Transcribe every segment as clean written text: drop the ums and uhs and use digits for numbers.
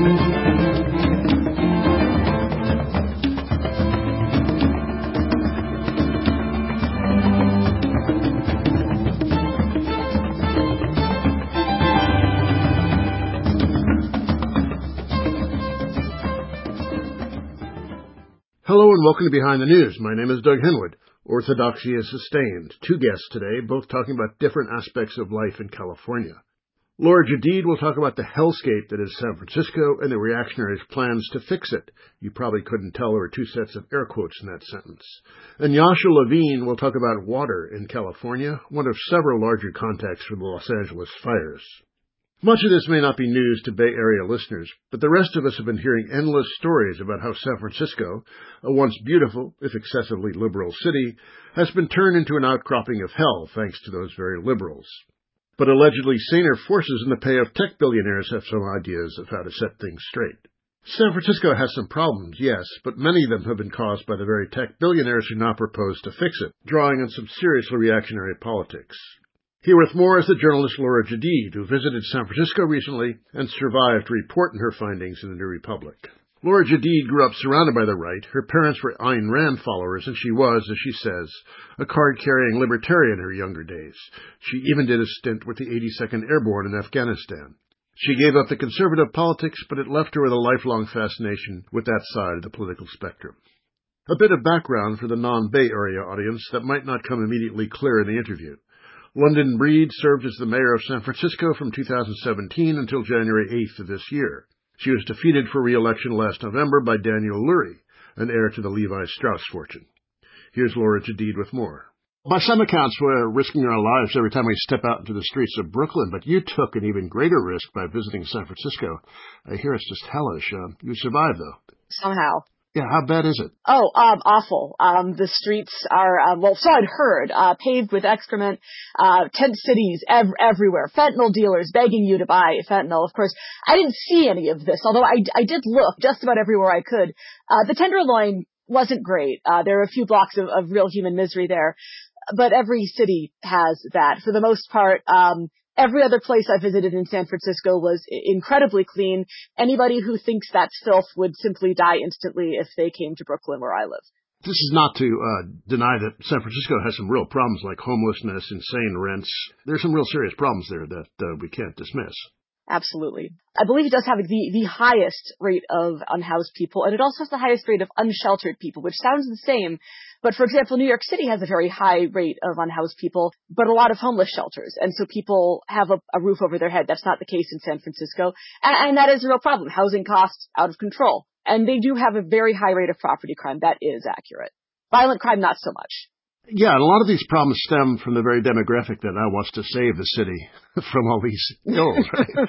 Hello and welcome to Behind the News. My name is Doug Henwood. Orthodoxy is sustained. Two guests today, both talking about different aspects of life in California. Laura Jadid will talk about the hellscape that is San Francisco and the reactionaries' plans to fix it. You probably couldn't tell there were two sets of air quotes in that sentence. And Yasha Levine will talk about water in California, one of several larger contacts for the Los Angeles fires. Much of this may not be news to Bay Area listeners, but the rest of us have been hearing endless stories about how San Francisco, a once beautiful, if excessively liberal city, has been turned into an outcropping of hell thanks to those very liberals. But allegedly saner forces in the pay of tech billionaires have some ideas of how to set things straight. San Francisco has some problems, yes, but many of them have been caused by the very tech billionaires who now propose to fix it, drawing on some seriously reactionary politics. Here with more is the journalist Laura Jadid, who visited San Francisco recently and survived to report on her findings in the New Republic. Laura Jadid grew up surrounded by the right. Her parents were Ayn Rand followers, and she was, as she says, a card-carrying libertarian in her younger days. She even did a stint with the 82nd Airborne in Afghanistan. She gave up the conservative politics, but it left her with a lifelong fascination with that side of the political spectrum. A bit of background for the non-Bay Area audience that might not come immediately clear in the interview. London Breed served as the mayor of San Francisco from 2017 until January 8th of this year. She was defeated for re-election last November by Daniel Lurie, an heir to the Levi Strauss fortune. Here's Laura Jadid with more. By some accounts, we're risking our lives every time we step out into the streets of Brooklyn, but you took an even greater risk by visiting San Francisco. I hear it's just hellish. You survived, though. Somehow. Yeah, how bad is it? Oh, awful. The streets are, so I'd heard, paved with excrement, tent cities everywhere, fentanyl dealers begging you to buy fentanyl. Of course, I didn't see any of this, although I did look just about everywhere I could. The Tenderloin wasn't great. There are a few blocks of real human misery there, but every city has that. For the most part, every other place I visited in San Francisco was incredibly clean. Anybody who thinks that's filth would simply die instantly if they came to Brooklyn, where I live. This is not to deny that San Francisco has some real problems like homelessness, insane rents. There's some real serious problems there that we can't dismiss. Absolutely. I believe it does have the highest rate of unhoused people, and it also has the highest rate of unsheltered people, which sounds the same. But for example, New York City has a very high rate of unhoused people, but a lot of homeless shelters. And so people have a roof over their head. That's not the case in San Francisco. And that is a real problem. Housing costs out of control. And they do have a very high rate of property crime. That is accurate. Violent crime, not so much. Yeah, and a lot of these problems stem from the very demographic that now wants to save the city from all these ills, right?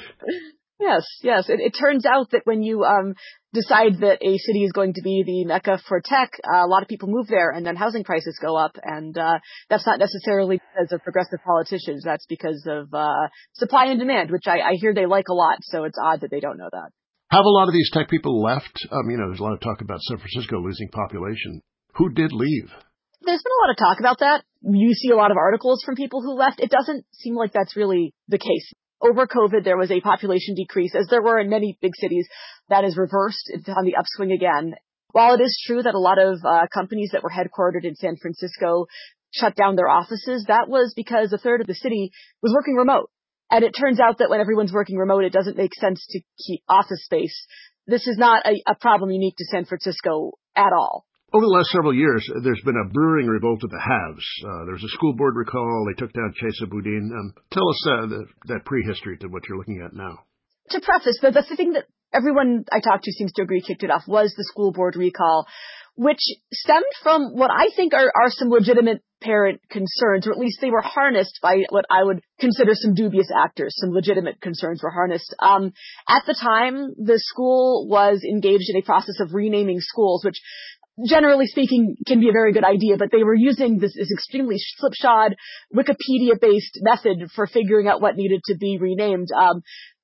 Yes. It turns out that when you decide that a city is going to be the mecca for tech, a lot of people move there, and then housing prices go up. And that's not necessarily because of progressive politicians. That's because of supply and demand, which I hear they like a lot. So it's odd that they don't know that. Have a lot of these tech people left? There's a lot of talk about San Francisco losing population. Who did leave? There's been a lot of talk about that. You see a lot of articles from people who left. It doesn't seem like that's really the case. Over COVID, there was a population decrease, as there were in many big cities. That is reversed. It's on the upswing again. While it is true that a lot of companies that were headquartered in San Francisco shut down their offices, that was because a third of the city was working remote. And it turns out that when everyone's working remote, it doesn't make sense to keep office space. This is not a problem unique to San Francisco at all. Over the last several years, there's been a brewing revolt of the haves. There was a school board recall. They took down Chesa Boudin. Tell us that prehistory to what you're looking at now. To preface, the thing that everyone I talked to seems to agree kicked it off was the school board recall, which stemmed from what I think are some legitimate parent concerns, or at least they were harnessed by what I would consider some dubious actors. Some legitimate concerns were harnessed. At the time, the school was engaged in a process of renaming schools, which generally speaking can be a very good idea, but they were using this extremely slipshod Wikipedia-based method for figuring out what needed to be renamed.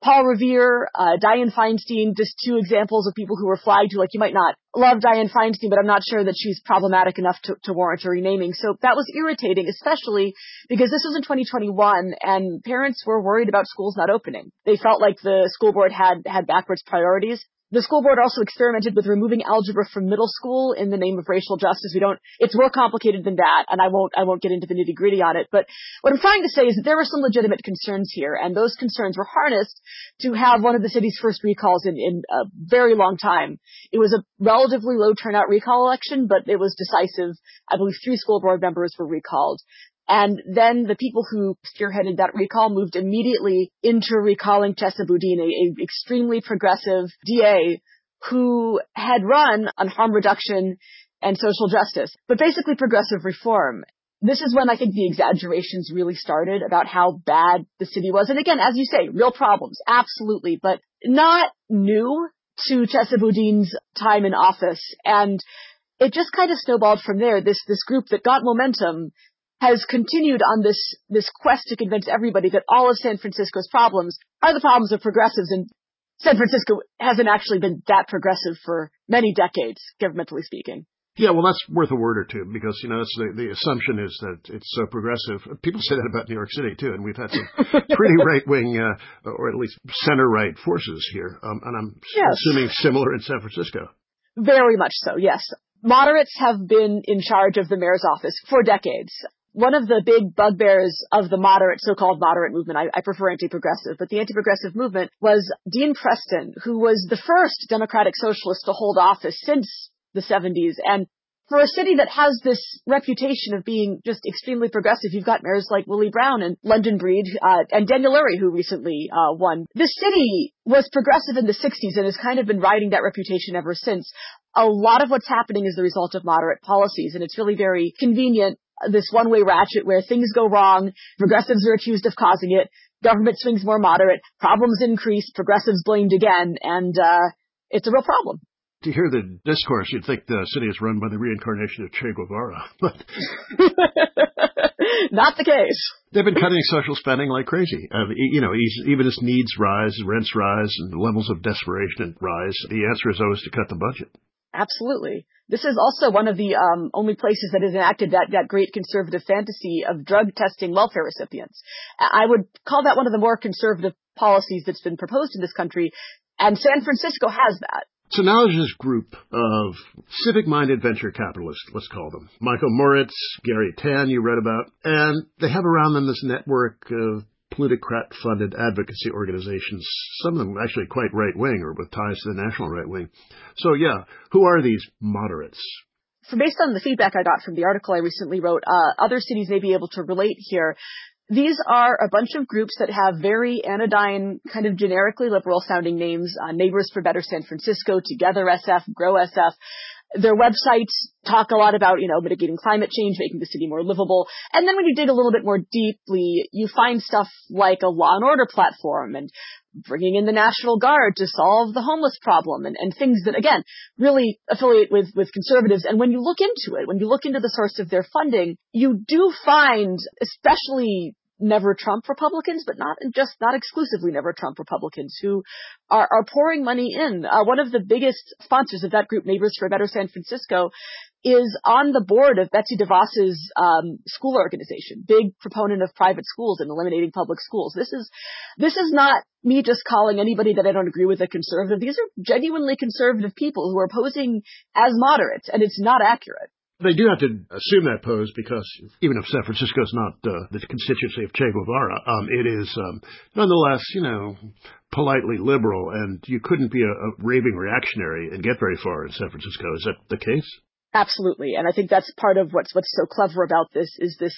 Paul Revere, Dianne Feinstein, just two examples of people who were flagged who, like, you might not love Dianne Feinstein, but I'm not sure that she's problematic enough to warrant a renaming. So that was irritating, especially because this was in 2021 and parents were worried about schools not opening. They felt like the school board had backwards priorities. The school board also experimented with removing algebra from middle school in the name of racial justice. It's more complicated than that, and I won't get into the nitty gritty on it. But what I'm trying to say is that there were some legitimate concerns here, and those concerns were harnessed to have one of the city's first recalls in a very long time. It was a relatively low turnout recall election, but it was decisive. I believe 3 school board members were recalled. And then the people who spearheaded that recall moved immediately into recalling Chesa Boudin, a extremely progressive DA who had run on harm reduction and social justice, but basically progressive reform. This is when I think the exaggerations really started about how bad the city was. And again, as you say, real problems, absolutely, but not new to Chesa Boudin's time in office. And it just kind of snowballed from there. This group that got momentum has continued on this quest to convince everybody that all of San Francisco's problems are the problems of progressives, and San Francisco hasn't actually been that progressive for many decades, governmentally speaking. Yeah, well, that's worth a word or two because, that's the assumption is that it's so progressive. People say that about New York City, too, and we've had some pretty right-wing or at least center-right forces here, and I'm assuming similar in San Francisco. Very much so, yes. Moderates have been in charge of the mayor's office for decades. One of the big bugbears of the so-called moderate movement, I prefer anti-progressive, but the anti-progressive movement was Dean Preston, who was the first Democratic Socialist to hold office since the 70s. And for a city that has this reputation of being just extremely progressive, you've got mayors like Willie Brown and London Breed, and Daniel Lurie, who recently won. This city was progressive in the 60s and has kind of been riding that reputation ever since. A lot of what's happening is the result of moderate policies, and it's really very convenient, this one-way ratchet where things go wrong, progressives are accused of causing it, government swings more moderate, problems increase, progressives blamed again, and it's a real problem. To hear the discourse, you'd think the city is run by the reincarnation of Che Guevara, but not the case. They've been cutting social spending like crazy. Even as needs rise, rents rise, and levels of desperation rise, the answer is always to cut the budget. Absolutely. This is also one of the only places that has enacted that great conservative fantasy of drug testing welfare recipients. I would call that one of the more conservative policies that's been proposed in this country, and San Francisco has that. So now there's this group of civic-minded venture capitalists, let's call them. Michael Moritz, Gary Tan, you read about, and they have around them this network of plutocrat-funded advocacy organizations, some of them actually quite right-wing or with ties to the national right-wing. So, who are these moderates? So based on the feedback I got from the article I recently wrote, other cities may be able to relate here. These are a bunch of groups that have very anodyne, kind of generically liberal-sounding names, Neighbors for Better San Francisco, Together SF, Grow SF. Their websites talk a lot about, mitigating climate change, making the city more livable. And then when you dig a little bit more deeply, you find stuff like a law and order platform and bringing in the National Guard to solve the homeless problem and things that, again, really affiliate with conservatives. And when you look into it, when you look into the source of their funding, you do find, especially Never Trump Republicans, but not exclusively Never Trump Republicans, who are pouring money in. One of the biggest sponsors of that group, Neighbors for Better San Francisco, is on the board of Betsy DeVos's school organization, big proponent of private schools and eliminating public schools. This is not me just calling anybody that I don't agree with a conservative. These are genuinely conservative people who are posing as moderates, and it's not accurate. They do have to assume that pose because even if San Francisco is not the constituency of Che Guevara, it is nonetheless, politely liberal, and you couldn't be a raving reactionary and get very far in San Francisco. Is that the case? Absolutely, and I think that's part of what's so clever about this is this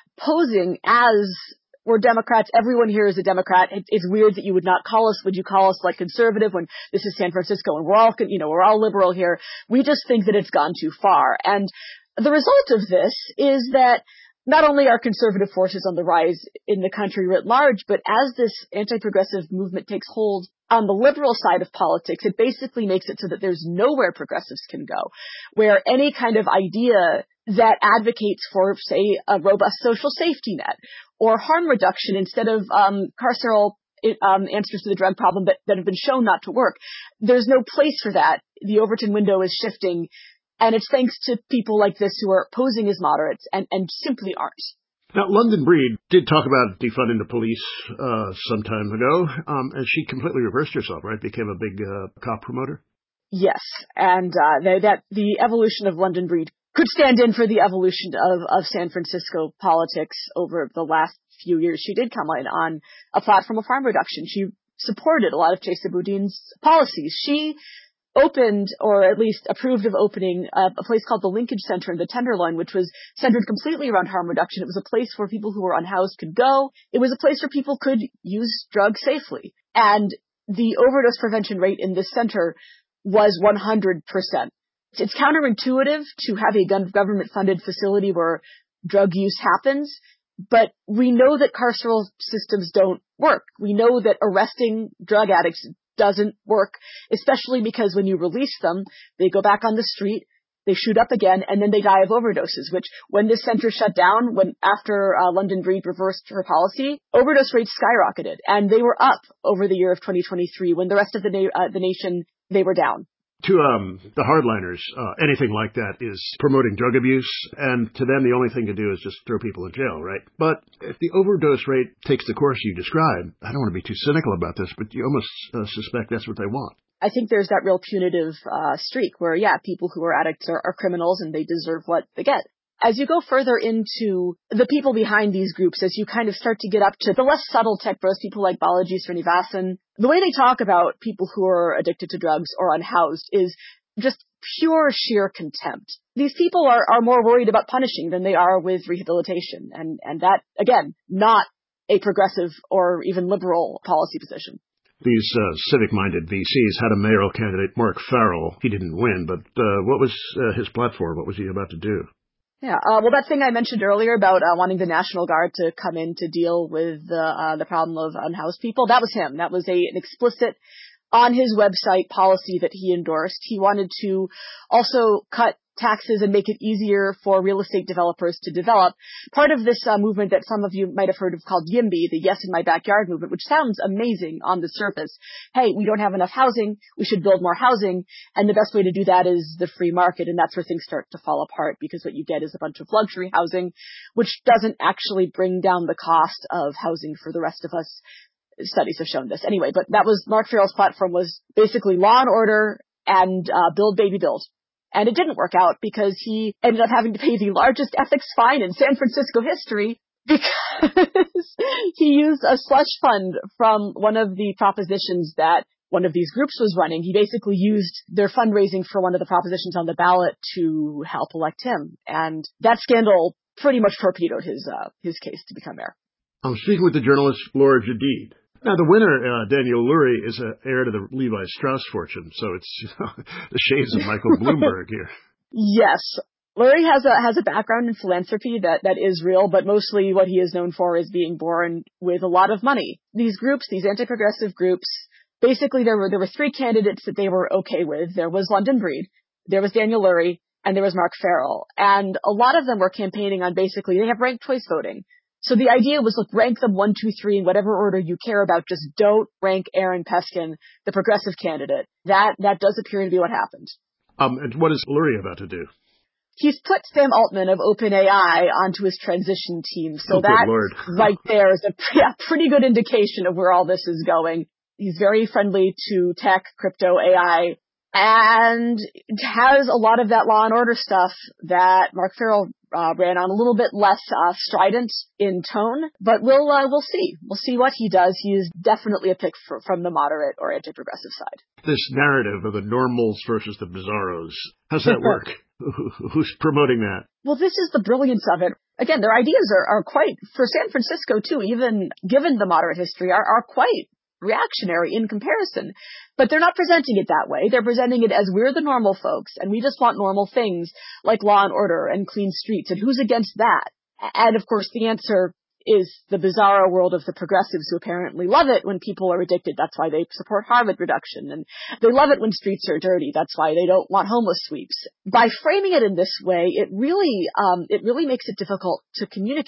posing as we're Democrats. Everyone here is a Democrat. It's weird that you would not call us. Would you call us like conservative when this is San Francisco and we're all liberal here? We just think that it's gone too far. And the result of this is that not only are conservative forces on the rise in the country writ large, but as this anti-progressive movement takes hold on the liberal side of politics, it basically makes it so that there's nowhere progressives can go, where any kind of idea that advocates for, say, a robust social safety net or harm reduction instead of carceral answers to the drug problem that have been shown not to work. There's no place for that. The Overton window is shifting, and it's thanks to people like this who are posing as moderates and simply aren't. Now, London Breed did talk about defunding the police some time ago, and she completely reversed herself, right? Became a big cop promoter? Yes, and that the evolution of London Breed could stand in for the evolution of San Francisco politics over the last few years. She did come on a platform of harm reduction. She supported a lot of Chesa Boudin's policies. She opened, or at least approved of opening, a place called the Linkage Center in the Tenderloin, which was centered completely around harm reduction. It was a place where people who were unhoused could go. It was a place where people could use drugs safely. And the overdose prevention rate in this center was 100%. It's counterintuitive to have a government-funded facility where drug use happens, but we know that carceral systems don't work. We know that arresting drug addicts doesn't work, especially because when you release them, they go back on the street, they shoot up again, and then they die of overdoses, which when this center shut down, after London Breed reversed her policy, overdose rates skyrocketed, and they were up over the year of 2023 when the rest of the nation, they were down. To the hardliners, anything like that is promoting drug abuse, and to them the only thing to do is just throw people in jail, right? But if the overdose rate takes the course you describe, I don't want to be too cynical about this, but you almost suspect that's what they want. I think there's that real punitive streak where, people who are addicts are criminals and they deserve what they get. As you go further into the people behind these groups, as you kind of start to get up to the less subtle tech bros, people like Balaji Srinivasan, the way they talk about people who are addicted to drugs or unhoused is just pure, sheer contempt. These people are more worried about punishing than they are with rehabilitation. And that, again, not a progressive or even liberal policy position. These civic-minded VCs had a mayoral candidate, Mark Farrell. He didn't win, but what was his platform? What was he about to do? Yeah, well, that thing I mentioned earlier about wanting the National Guard to come in to deal with the problem of unhoused people, that was him. That was an explicit on his website policy that he endorsed. He wanted to also cut taxes and make it easier for real estate developers to develop. Part of this movement that some of you might have heard of called YIMBY, the Yes in My Backyard movement, which sounds amazing on the surface. Hey, we don't have enough housing. We should build more housing. And the best way to do that is the free market. And that's where things start to fall apart because what you get is a bunch of luxury housing, which doesn't actually bring down the cost of housing for the rest of us. Studies have shown this. Anyway, but that was Mark Farrell's platform, was basically law and order and build, baby, build. And it didn't work out because he ended up having to pay the largest ethics fine in San Francisco history because he used a slush fund from one of the propositions that one of these groups was running. He basically used their fundraising for one of the propositions on the ballot to help elect him. And that scandal pretty much torpedoed his case to become mayor. I'm speaking with the journalist Laura Jadid. Now, the winner, Daniel Lurie, is an heir to the Levi Strauss fortune, so it's the shades of Michael Bloomberg here. Yes. Lurie has a background in philanthropy that is real, but mostly what he is known for is being born with a lot of money. These groups, these anti-progressive groups, basically there were three candidates that they were okay with. There was London Breed, there was Daniel Lurie, and there was Mark Farrell. And a lot of them were campaigning on basically, they have ranked choice voting. So the idea was, look, rank them 1, 2, 3 in whatever order you care about. Just don't rank Aaron Peskin, the progressive candidate. That does appear to be what happened. And what is Lurie about to do? He's put Sam Altman of OpenAI onto his transition team. So that right there is a pretty good indication of where all this is going. He's very friendly to tech, crypto, AI, and has a lot of that law and order stuff that Mark Farrell ran on, a little bit less strident in tone, but we'll see. We'll see what he does. He is definitely a pick from the moderate or anti-progressive side. This narrative of the normals versus the bizarros, how's that work? Who's promoting that? Well, this is the brilliance of it. Again, their ideas are quite, for San Francisco too, even given the moderate history, are quite reactionary in comparison. But they're not presenting it that way. They're presenting it as we're the normal folks, and we just want normal things like law and order and clean streets, and who's against that? And of course, the answer is the bizarro world of the progressives, who apparently love it when people are addicted. That's why they support harm reduction. And they love it when streets are dirty. That's why they don't want homeless sweeps. By framing it in this way, it really makes it difficult to communicate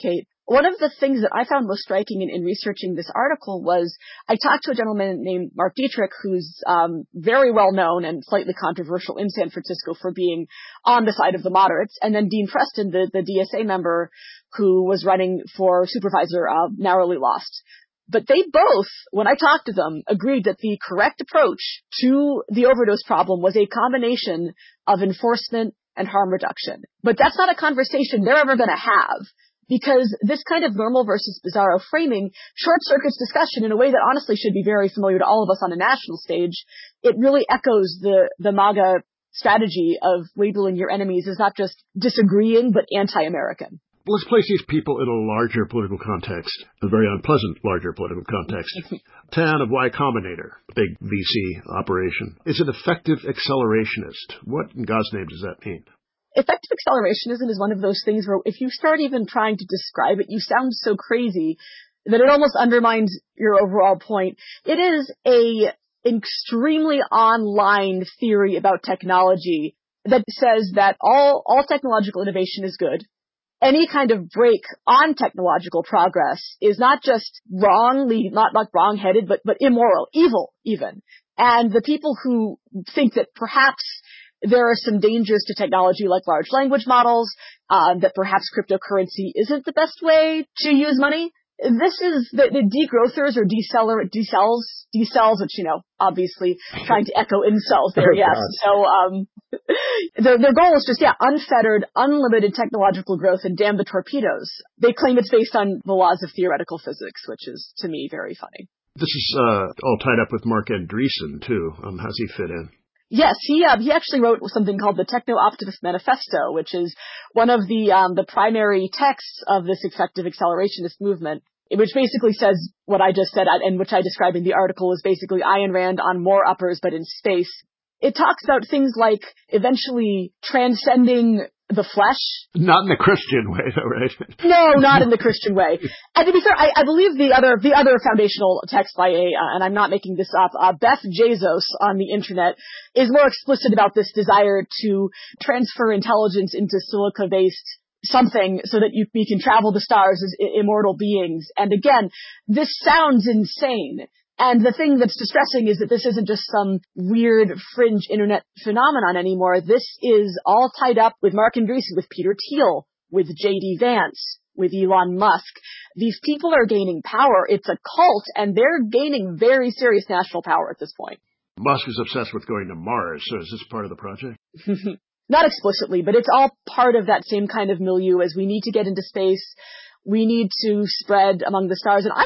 One of the things that I found most striking in researching this article was I talked to a gentleman named Mark Dietrich, who's very well known and slightly controversial in San Francisco for being on the side of the moderates, and then Dean Preston, the DSA member who was running for supervisor, narrowly lost. But they both, when I talked to them, agreed that the correct approach to the overdose problem was a combination of enforcement and harm reduction. But that's not a conversation they're ever going to have, because this kind of normal versus bizarro framing short circuits discussion in a way that honestly should be very familiar to all of us on a national stage. It really echoes the MAGA strategy of labeling your enemies as not just disagreeing, but anti-American. Let's place these people in a larger political context, a very unpleasant larger political context. TAN of Y Combinator, big VC operation, is an effective accelerationist. What in God's name does that mean? Effective accelerationism is one of those things where if you start even trying to describe it, you sound so crazy that it almost undermines your overall point. It is a extremely online theory about technology that says that all technological innovation is good. Any kind of break on technological progress is not just not wrong-headed, but immoral, evil even. And the people who think that perhaps there are some dangers to technology like large language models, that perhaps cryptocurrency isn't the best way to use money. This is the degrowthers or decels, which, obviously trying to echo incels there, yes. God. So, their goal is just, unfettered, unlimited technological growth and damn the torpedoes. They claim it's based on the laws of theoretical physics, which is, to me, very funny. This is all tied up with Mark Andreessen, too. How's he fit in? Yes, he actually wrote something called the Techno-Optimist Manifesto, which is one of the primary texts of this effective accelerationist movement, which basically says what I just said, and which I describe in the article is basically Ayn Rand on more uppers, but in space. It talks about things like eventually transcending the flesh. Not in the Christian way, though, right? No, not in the Christian way. And to be fair, I believe the other foundational text by and I'm not making this up, Beth Jesus on the internet is more explicit about this desire to transfer intelligence into silica-based something so that we can travel the stars as immortal beings. And again, this sounds insane. And the thing that's distressing is that this isn't just some weird fringe internet phenomenon anymore. This is all tied up with Mark Andreessen, with Peter Thiel, with J.D. Vance, with Elon Musk. These people are gaining power. It's a cult, and they're gaining very serious national power at this point. Musk is obsessed with going to Mars, so is this part of the project? Not explicitly, but it's all part of that same kind of milieu as we need to get into space. We need to spread among the stars. And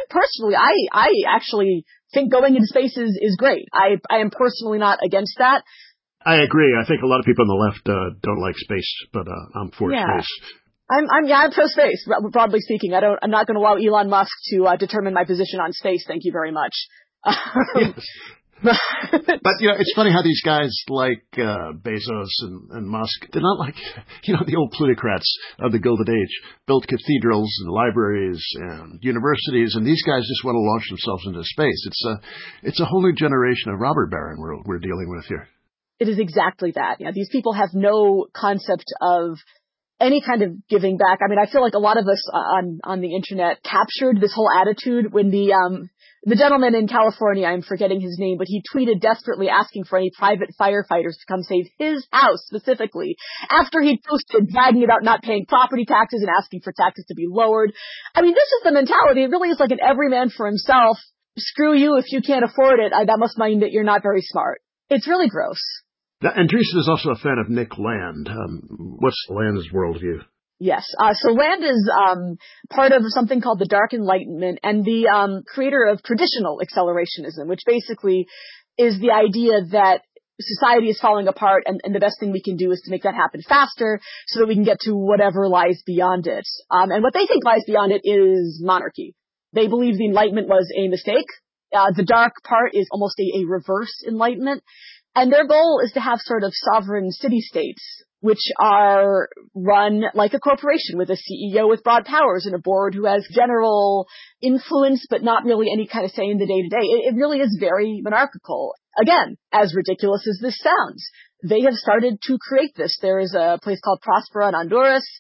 I actually think going into space is great. I am personally not against that. I agree. I think a lot of people on the left don't like space, but I'm for space. I'm pro space, broadly speaking. I'm not going to allow Elon Musk to determine my position on space. Thank you very much. Yes. But, it's funny how these guys like Bezos and Musk, they're not like, the old plutocrats of the Gilded Age, built cathedrals and libraries and universities, and these guys just want to launch themselves into space. It's a whole new generation of robber baron we're dealing with here. It is exactly that. These people have no concept of any kind of giving back. I mean, I feel like a lot of us on the internet captured this whole attitude when the gentleman in California, I'm forgetting his name, but he tweeted desperately asking for any private firefighters to come save his house specifically after he posted bragging about not paying property taxes and asking for taxes to be lowered. I mean, this is the mentality. It really is like an every man for himself. Screw you if you can't afford it. That must mean that you're not very smart. It's really gross. Andreessen is also a fan of Nick Land. What's Land's worldview? Yes. So Land is part of something called the Dark Enlightenment and the creator of traditional accelerationism, which basically is the idea that society is falling apart and the best thing we can do is to make that happen faster so that we can get to whatever lies beyond it. And what they think lies beyond it is monarchy. They believe the Enlightenment was a mistake. The dark part is almost a reverse Enlightenment. And their goal is to have sort of sovereign city-states, which are run like a corporation with a CEO with broad powers and a board who has general influence, but not really any kind of say in the day-to-day. It really is very monarchical. Again, as ridiculous as this sounds, they have started to create this. There is a place called Prospera in Honduras.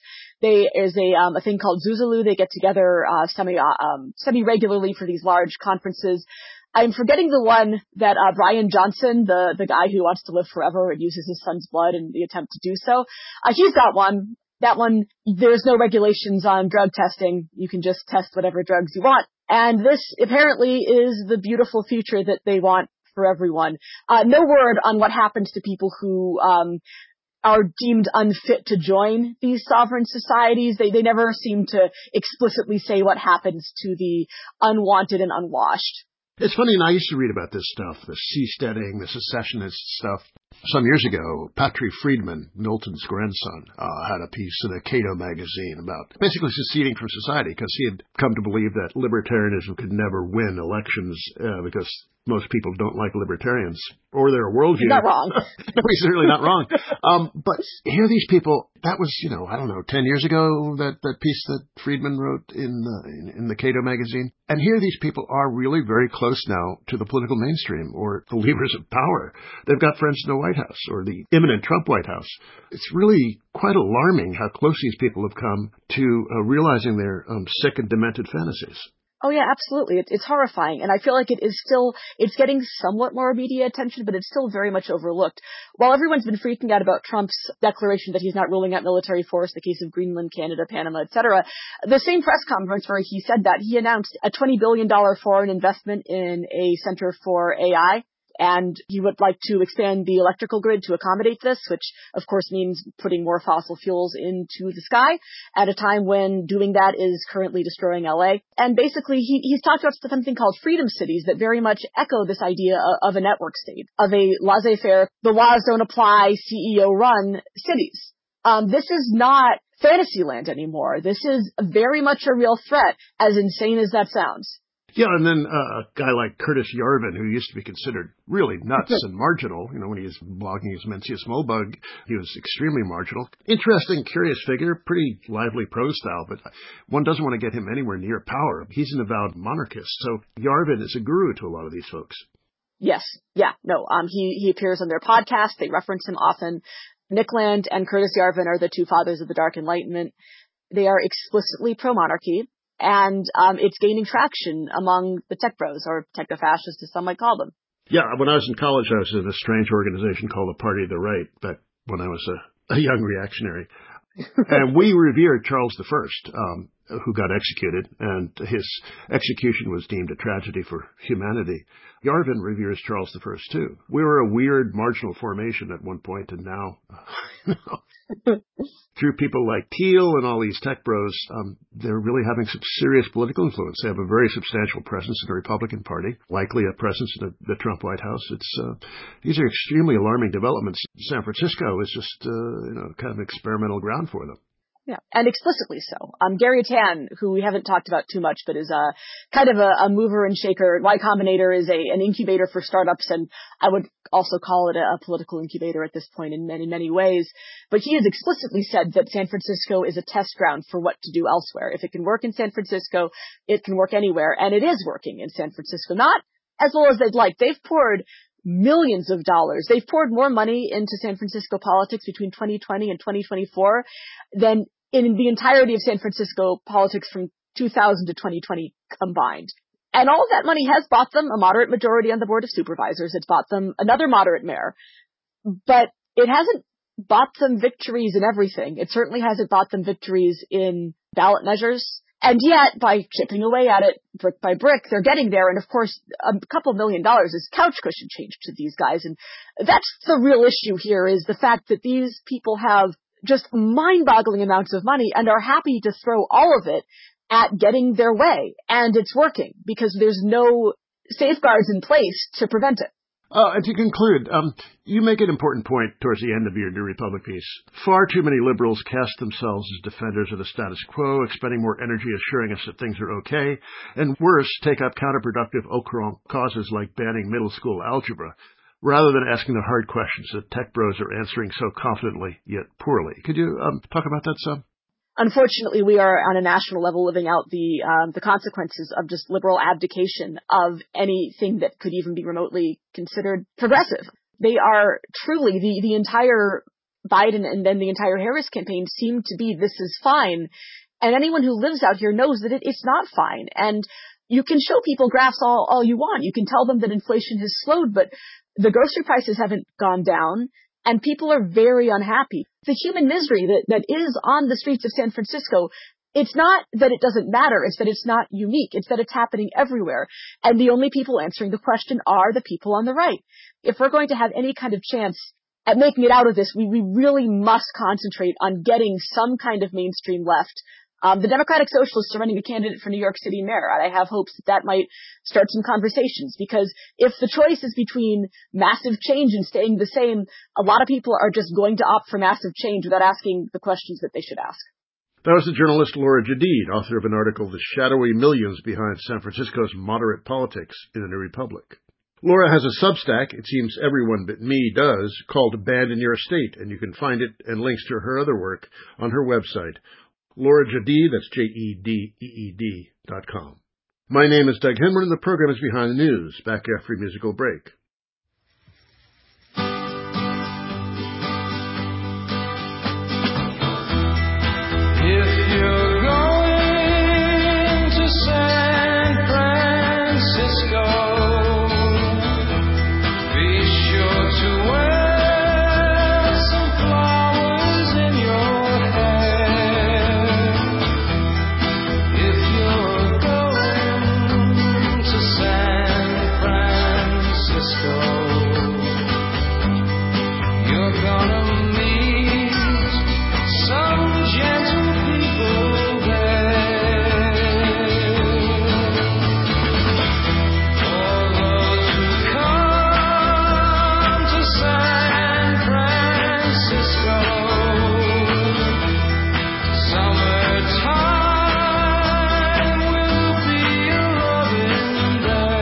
There's a thing called Zuzulu. They get together semi-regularly for these large conferences. I'm forgetting the one that Brian Johnson, the guy who wants to live forever and uses his son's blood in the attempt to do so. He's got one. That one, there's no regulations on drug testing. You can just test whatever drugs you want. And this apparently is the beautiful future that they want for everyone. No word on what happens to people who are deemed unfit to join these sovereign societies. They never seem to explicitly say what happens to the unwanted and unwashed. It's funny, and I used to read about this stuff, the seasteading, the secessionist stuff. Some years ago, Patrick Friedman, Milton's grandson, had a piece in a Cato magazine about basically seceding from society because he had come to believe that libertarianism could never win elections because most people don't like libertarians or their worldview. Not wrong. No, he's certainly not wrong. But here these people, that was, 10 years ago, that piece that Friedman wrote in the Cato magazine. And here these people are really very close now to the political mainstream or the levers of power. They've got friends in the White House or the imminent Trump White House. It's really quite alarming how close these people have come to realizing their sick and demented fantasies. Oh yeah, absolutely. It's horrifying. And I feel like it's getting somewhat more media attention, but it's still very much overlooked. While everyone's been freaking out about Trump's declaration that he's not ruling out military force, the case of Greenland, Canada, Panama, etc., the same press conference where he said that, he announced a $20 billion foreign investment in a center for AI. And he would like to expand the electrical grid to accommodate this, which of course means putting more fossil fuels into the sky at a time when doing that is currently destroying LA. And basically he's talked about something called freedom cities that very much echo this idea of a network state, of a laissez-faire, the laws don't apply, CEO run cities. This is not Fantasyland anymore. This is very much a real threat, as insane as that sounds. Yeah, and then a guy like Curtis Yarvin, who used to be considered really nuts and marginal, when he was blogging his Mencius Moldbug, he was extremely marginal. Interesting, curious figure, pretty lively prose style, but one doesn't want to get him anywhere near power. He's an avowed monarchist, so Yarvin is a guru to a lot of these folks. Yes, yeah, no, he appears on their podcast. They reference him often. Nick Land and Curtis Yarvin are the two fathers of the Dark Enlightenment. They are explicitly pro-monarchy. And it's gaining traction among the tech bros, or techno-fascists as some might call them. Yeah, when I was in college, I was in a strange organization called the Party of the Right, back when I was a young reactionary. And we revered Charles I, who got executed, and his execution was deemed a tragedy for humanity. Yarvin reveres Charles I, too. We were a weird marginal formation at one point, and now, through people like Thiel and all these tech bros, they're really having some serious political influence. They have a very substantial presence in the Republican Party, likely a presence in the Trump White House. These are extremely alarming developments. San Francisco is just, kind of experimental ground for them. Yeah, and explicitly so. Gary Tan, who we haven't talked about too much, but is kind of a mover and shaker. Y Combinator is an incubator for startups, and I would also call it a political incubator at this point in many ways. But he has explicitly said that San Francisco is a test ground for what to do elsewhere. If it can work in San Francisco, it can work anywhere, and it is working in San Francisco. Not as well as they'd like. They've poured millions of dollars. They've poured more money into San Francisco politics between 2020 and 2024 than in the entirety of San Francisco politics from 2000 to 2020 combined. And all of that money has bought them a moderate majority on the Board of Supervisors. It's bought them another moderate mayor. But it hasn't bought them victories in everything. It certainly hasn't bought them victories in ballot measures. And yet, by chipping away at it brick by brick, they're getting there. And of course, a couple $1 million is couch cushion change to these guys. And that's the real issue here, is the fact that these people have just mind-boggling amounts of money and are happy to throw all of it at getting their way. And it's working because there's no safeguards in place to prevent it. And to conclude, you make an important point towards the end of your New Republic piece. Far too many liberals cast themselves as defenders of the status quo, expending more energy assuring us that things are okay, and worse, take up counterproductive au courant causes like banning middle school algebra, rather than asking the hard questions that tech bros are answering so confidently yet poorly. Could you talk about that some? Unfortunately, we are on a national level living out the consequences of just liberal abdication of anything that could even be remotely considered progressive. They are truly the entire Biden and then the entire Harris campaign seemed to be, this is fine. And anyone who lives out here knows that it's not fine. And you can show people graphs all you want. You can tell them that inflation has slowed, but the grocery prices haven't gone down, and people are very unhappy. The human misery that is on the streets of San Francisco, it's not that it doesn't matter, it's that it's not unique. It's that it's happening everywhere. And the only people answering the question are the people on the right. If we're going to have any kind of chance at making it out of this, we really must concentrate on getting some kind of mainstream left. The Democratic Socialists are running a candidate for New York City mayor, and I have hopes that might start some conversations, because if the choice is between massive change and staying the same, a lot of people are just going to opt for massive change without asking the questions that they should ask. That was the journalist Laura Jadid, author of an article, The Shadowy Millions Behind San Francisco's Moderate Politics in the New Republic. Laura has a Substack, it seems everyone but me does, called Banned in Your Estate, and you can find it and links to her other work on her website, Laura Jadid, that's JEDEED.com. My name is Doug Henwood, and the program is Behind the News, back after a musical break. If you're going to San Francisco, be sure to wear some flowers in your hair. If you're going to San Francisco, you're gonna meet some gentle people there. For those who come to San Francisco, summertime will be a loving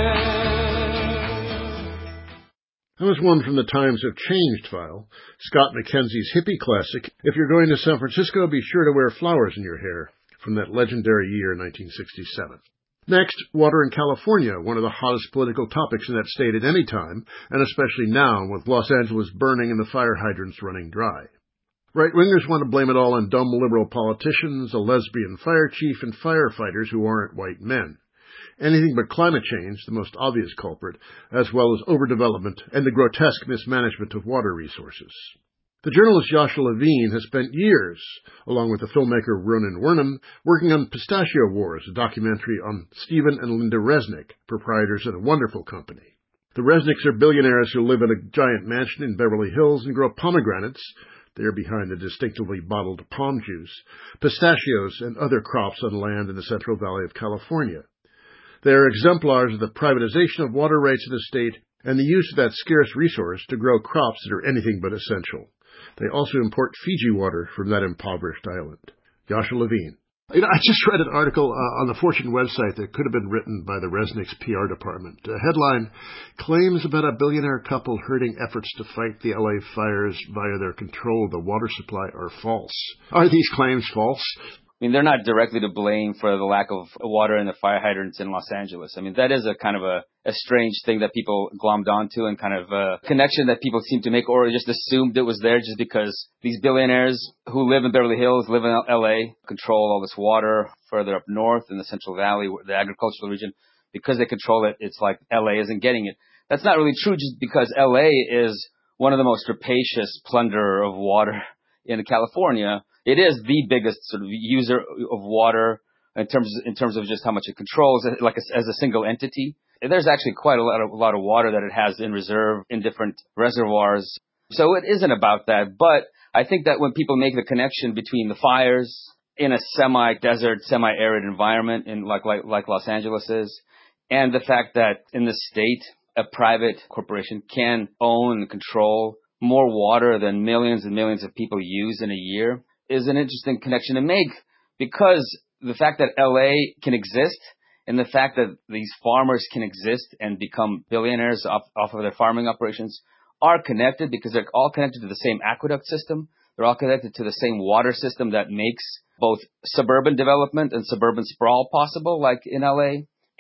there. That was one from the Times of Changed file, Scott McKenzie's hippie classic, If You're Going to San Francisco, Be Sure to Wear Flowers in Your Hair, from that legendary year, 1967. Next, water in California, one of the hottest political topics in that state at any time, and especially now with Los Angeles burning and the fire hydrants running dry. Right-wingers want to blame it all on dumb liberal politicians, a lesbian fire chief, and firefighters who aren't white men. Anything but climate change, the most obvious culprit, as well as overdevelopment and the grotesque mismanagement of water resources. The journalist Yasha Levine has spent years, along with the filmmaker Ronan Wernim, working on Pistachio Wars, a documentary on Stephen and Linda Resnick, proprietors of a wonderful company. The Resnicks are billionaires who live in a giant mansion in Beverly Hills and grow pomegranates, there behind the distinctively bottled palm juice, pistachios, and other crops on land in the Central Valley of California. They are exemplars of the privatization of water rights in the state and the use of that scarce resource to grow crops that are anything but essential. They also import Fiji water from that impoverished island. Yasha Levine. I just read an article on the Fortune website that could have been written by the Resnick's PR department. Headline, Claims about a billionaire couple hurting efforts to fight the LA fires via their control of the water supply are false. Are these claims false? I mean, they're not directly to blame for the lack of water in the fire hydrants in Los Angeles. I mean, that is a kind of a strange thing that people glommed onto, and kind of a connection that people seem to make, or just assumed it was there just because these billionaires who live in Beverly Hills, live in LA, control all this water further up north in the Central Valley, the agricultural region. Because they control it, it's like LA isn't getting it. That's not really true, just because LA is one of the most rapacious plunderer of water in California. It is the biggest sort of user of water in terms of just how much it controls, like as a single entity. There's actually quite a lot of water that it has in reserve in different reservoirs. So it isn't about that. But I think that when people make the connection between the fires in a semi-desert, semi-arid environment in like Los Angeles is, and the fact that in the state, a private corporation can own and control more water than millions and millions of people use in a year, is an interesting connection to make, because the fact that LA can exist and the fact that these farmers can exist and become billionaires off of their farming operations are connected, because they're all connected to the same aqueduct system. They're all connected to the same water system that makes both suburban development and suburban sprawl possible, like in LA.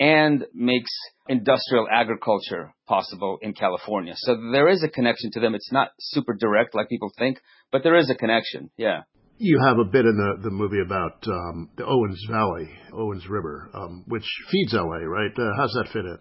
and makes industrial agriculture possible in California. So there is a connection to them. It's not super direct like people think, but there is a connection. Yeah. You have a bit in the movie about the Owens Valley, Owens River, which feeds LA, right? How's that fit in?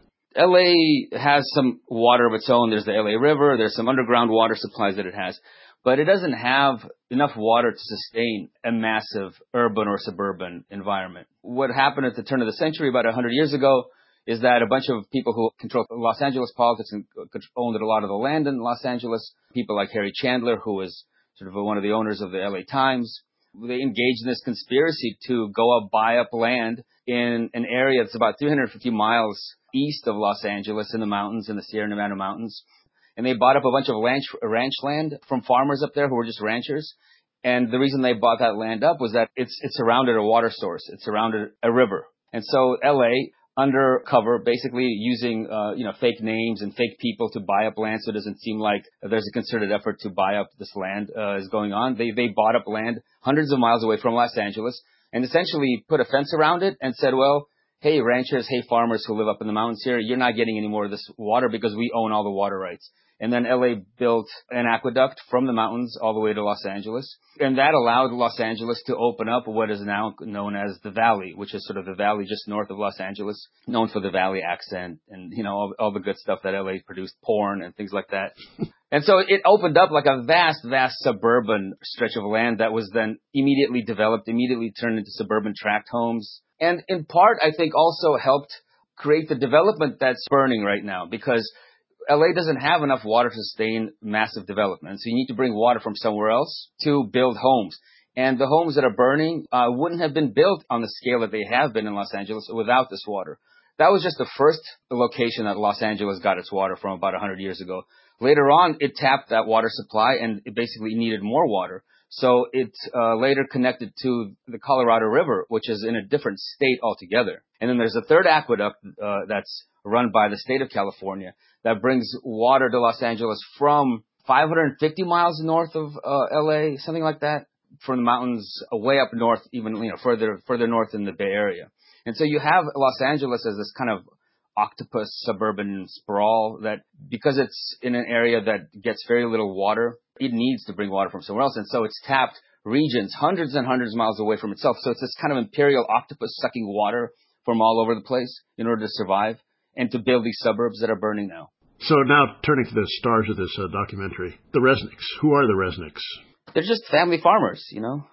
LA has some water of its own. There's the LA River. There's some underground water supplies that it has. But it doesn't have enough water to sustain a massive urban or suburban environment. What happened at the turn of the century, about 100 years ago, is that a bunch of people who controlled Los Angeles politics and owned a lot of the land in Los Angeles, people like Harry Chandler, who was sort of one of the owners of the LA Times, they engaged in this conspiracy to go up, buy up land in an area that's about 350 miles east of Los Angeles in the mountains, in the Sierra Nevada mountains. And they bought up a bunch of ranch land from farmers up there who were just ranchers. And the reason they bought that land up was that it surrounded a water source. It surrounded a river. And so LA, undercover, basically using, fake names and fake people to buy up land so it doesn't seem like there's a concerted effort to buy up this land is going on. They bought up land hundreds of miles away from Los Angeles and essentially put a fence around it and said, well, hey, ranchers, hey, farmers who live up in the mountains here, you're not getting any more of this water because we own all the water rights. And then LA built an aqueduct from the mountains all the way to Los Angeles. And that allowed Los Angeles to open up what is now known as the Valley, which is sort of the valley just north of Los Angeles, known for the Valley accent and, all the good stuff that LA produced, porn and things like that. And so it opened up like a vast, vast suburban stretch of land that was then immediately developed, immediately turned into suburban tract homes. And in part, I think also helped create the development that's burning right now because LA doesn't have enough water to sustain massive development. So you need to bring water from somewhere else to build homes. And the homes that are burning wouldn't have been built on the scale that they have been in Los Angeles without this water. That was just the first location that Los Angeles got its water from about 100 years ago. Later on, it tapped that water supply and it basically needed more water. So it later connected to the Colorado River, which is in a different state altogether. And then there's a third aqueduct that's run by the state of California that brings water to Los Angeles from 550 miles north of LA, something like that, from the mountains way up north, even further north in the Bay Area. And so you have Los Angeles as this kind of octopus suburban sprawl that, because it's in an area that gets very little water, it needs to bring water from somewhere else. And so it's tapped regions hundreds and hundreds of miles away from itself. So it's this kind of imperial octopus sucking water from all over the place in order to survive and to build these suburbs that are burning now. So now turning to the stars of this documentary, the Resnicks. Who are the Resnicks? They're just family farmers,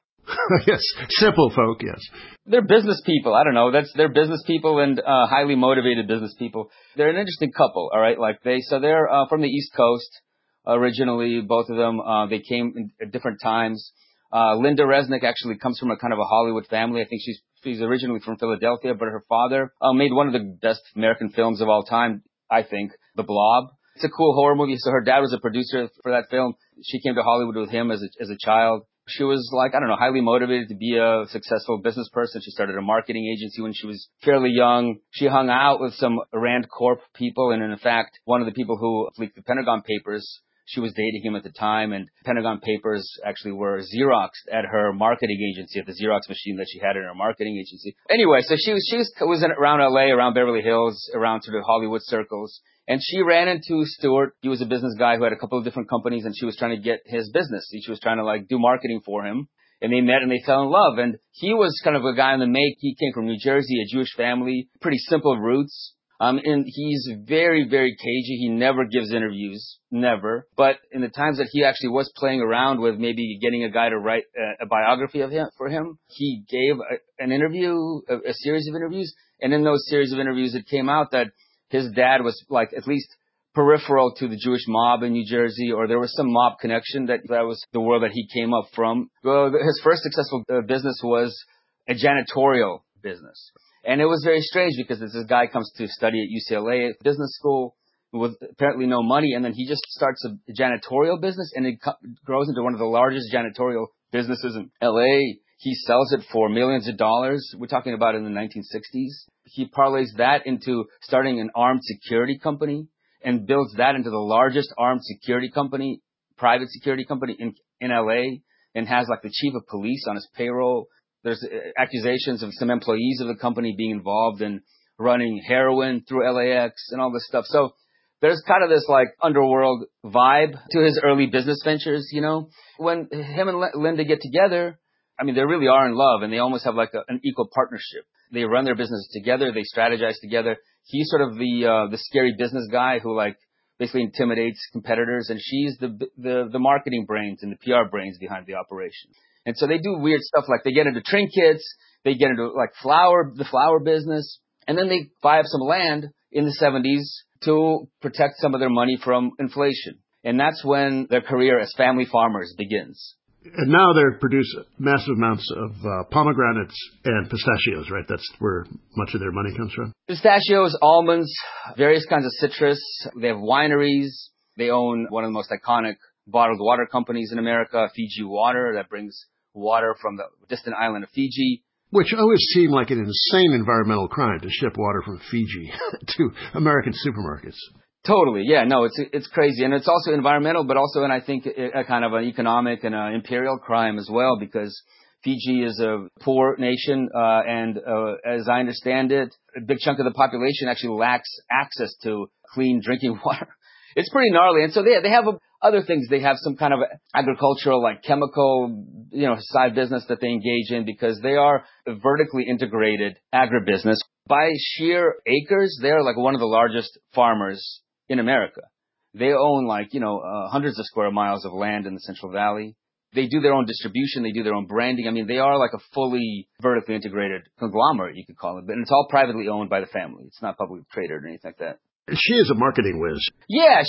Yes, simple folk, yes. They're business people. I don't know. They're business people and highly motivated business people. They're an interesting couple, all right? They're from the East Coast originally, both of them. They came at different times. Linda Resnick actually comes from a kind of a Hollywood family. I think she's originally from Philadelphia, but her father made one of the best American films of all time, I think, The Blob. It's a cool horror movie. So her dad was a producer for that film. She came to Hollywood with him as a child. She was highly motivated to be a successful business person. She started a marketing agency when she was fairly young. She hung out with some Rand Corp people. And in fact, one of the people who leaked the Pentagon Papers, she was dating him at the time. And Pentagon Papers actually were Xeroxed at her marketing agency, at the Xerox machine that she had in her marketing agency. Anyway, so she was around LA, around Beverly Hills, around sort of Hollywood circles. And she ran into Stuart. He was a business guy who had a couple of different companies, and she was trying to get his business. She was trying to do marketing for him. And they met and they fell in love. And he was kind of a guy on the make. He came from New Jersey, a Jewish family, pretty simple roots. And he's very, very cagey. He never gives interviews, never. But in the times that he actually was playing around with maybe getting a guy to write a biography of him for him, he gave an interview, a series of interviews. And in those series of interviews, it came out that his dad was at least peripheral to the Jewish mob in New Jersey, or there was some mob connection that was the world that he came up from. Well, his first successful business was a janitorial business. And it was very strange because this guy comes to study at UCLA business school with apparently no money, and then he just starts a janitorial business, and it grows into one of the largest janitorial businesses in LA. He sells it for millions of dollars. We're talking about in the 1960s. He parlays that into starting an armed security company and builds that into the largest armed security company, private security company in LA, and has the chief of police on his payroll. There's accusations of some employees of the company being involved in running heroin through LAX and all this stuff. So there's kind of this like underworld vibe to his early business ventures, you know. When him and Linda get together, I mean, they really are in love, and they almost have like an equal partnership. They run their business together. They strategize together. He's sort of the scary business guy who like basically intimidates competitors, and she's the marketing brains and the PR brains behind the operation. And so they do weird stuff like they get into trinkets, they get into like the flower business, and then they buy up some land in the 70s to protect some of their money from inflation. And that's when their career as family farmers begins. And now they produce massive amounts of pomegranates and pistachios, right? That's where much of their money comes from. Pistachios, almonds, various kinds of citrus. They have wineries. They own one of the most iconic bottled water companies in America, Fiji Water, that brings water from the distant island of Fiji. Which always seemed like an insane environmental crime to ship water from Fiji to American supermarkets. Totally, yeah, no, it's crazy, and it's also environmental, but also, and I think a kind of an economic and an imperial crime as well, because Fiji is a poor nation, and as I understand it, a big chunk of the population actually lacks access to clean drinking water. It's pretty gnarly, and so they have other things. They have some kind of agricultural, like chemical, side business that they engage in because they are a vertically integrated agribusiness. By sheer acres, they're like one of the largest farmers in America. They own hundreds of square miles of land in the Central Valley. They do their own distribution. They do their own branding. I mean, they are like a fully vertically integrated conglomerate, you could call it. And it's all privately owned by the family. It's not publicly traded or anything like that. She is a marketing whiz. Yeah,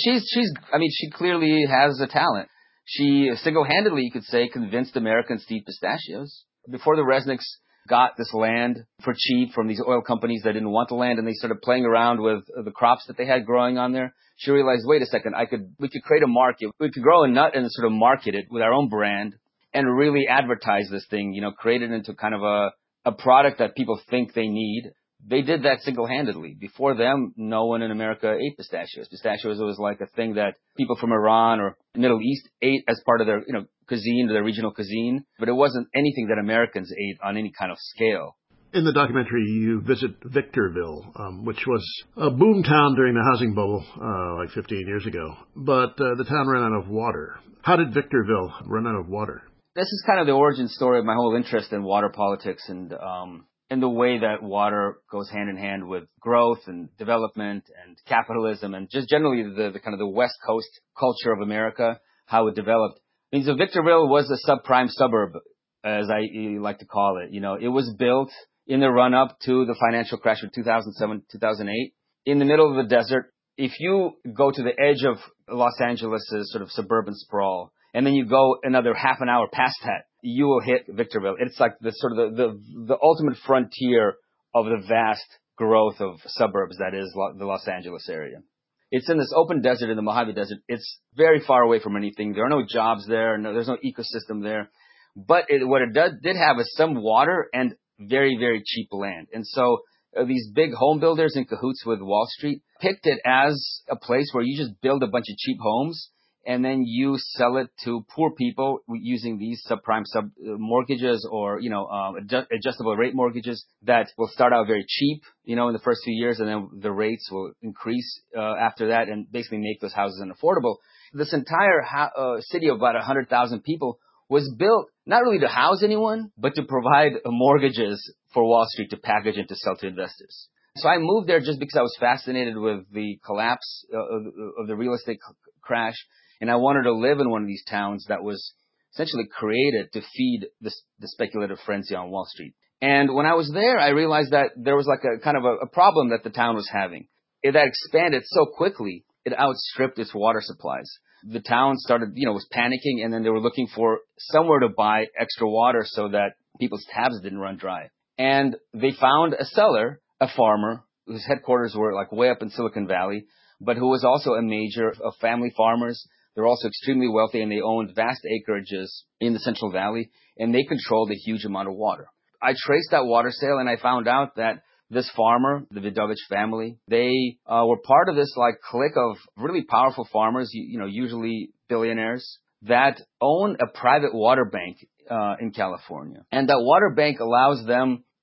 she clearly has a talent. She single-handedly, you could say, convinced Americans to eat pistachios. Before the Resnicks got this land for cheap from these oil companies that didn't want the land, and they started playing around with the crops that they had growing on there, she realized, wait a second, we could create a market. We could grow a nut and sort of market it with our own brand and really advertise this thing, create it into kind of a product that people think they need. They did that single-handedly. Before them, no one in America ate pistachios. Pistachios was like a thing that people from Iran or the Middle East ate as part of their, cuisine, their regional cuisine. But it wasn't anything that Americans ate on any kind of scale. In the documentary, you visit Victorville, which was a boom town during the housing bubble, like 15 years ago. But the town ran out of water. How did Victorville run out of water? This is kind of the origin story of my whole interest in water politics and the way that water goes hand in hand with growth and development and capitalism and just generally the kind of the West Coast culture of America, how it developed. I mean, so Victorville was a subprime suburb, as I like to call it. It was built in the run-up to the financial crash of 2007, 2008, in the middle of the desert. If you go to the edge of Los Angeles' sort of suburban sprawl, and then you go another half an hour past that, you will hit Victorville. It's like the sort of the ultimate frontier of the vast growth of suburbs that is the Los Angeles area. It's in this open desert in the Mojave Desert. It's very far away from anything. There are no jobs there. There's no ecosystem there. But what it did have is some water and very, very cheap land. And so these big home builders in cahoots with Wall Street picked it as a place where you just build a bunch of cheap homes and then you sell it to poor people using these subprime mortgages or, adjustable rate mortgages that will start out very cheap, in the first few years, and then the rates will increase after that and basically make those houses unaffordable. This entire city of about 100,000 people was built not really to house anyone, but to provide mortgages for Wall Street to package and to sell to investors. So I moved there just because I was fascinated with the collapse of the real estate crash. And I wanted to live in one of these towns that was essentially created to feed the speculative frenzy on Wall Street. And when I was there, I realized that there was like a kind of a problem that the town was having. It had expanded so quickly, it outstripped its water supplies. The town started, was panicking, and then they were looking for somewhere to buy extra water so that people's taps didn't run dry. And they found a seller, a farmer, whose headquarters were like way up in Silicon Valley, but who was also a major of family farmers. They're also extremely wealthy, and they owned vast acreages in the Central Valley, and they controlled a huge amount of water. I traced that water sale, and I found out that this farmer, the Vidovich family, they were part of this like clique of really powerful farmers, usually billionaires, that own a private water bank in California. And that water bank allows them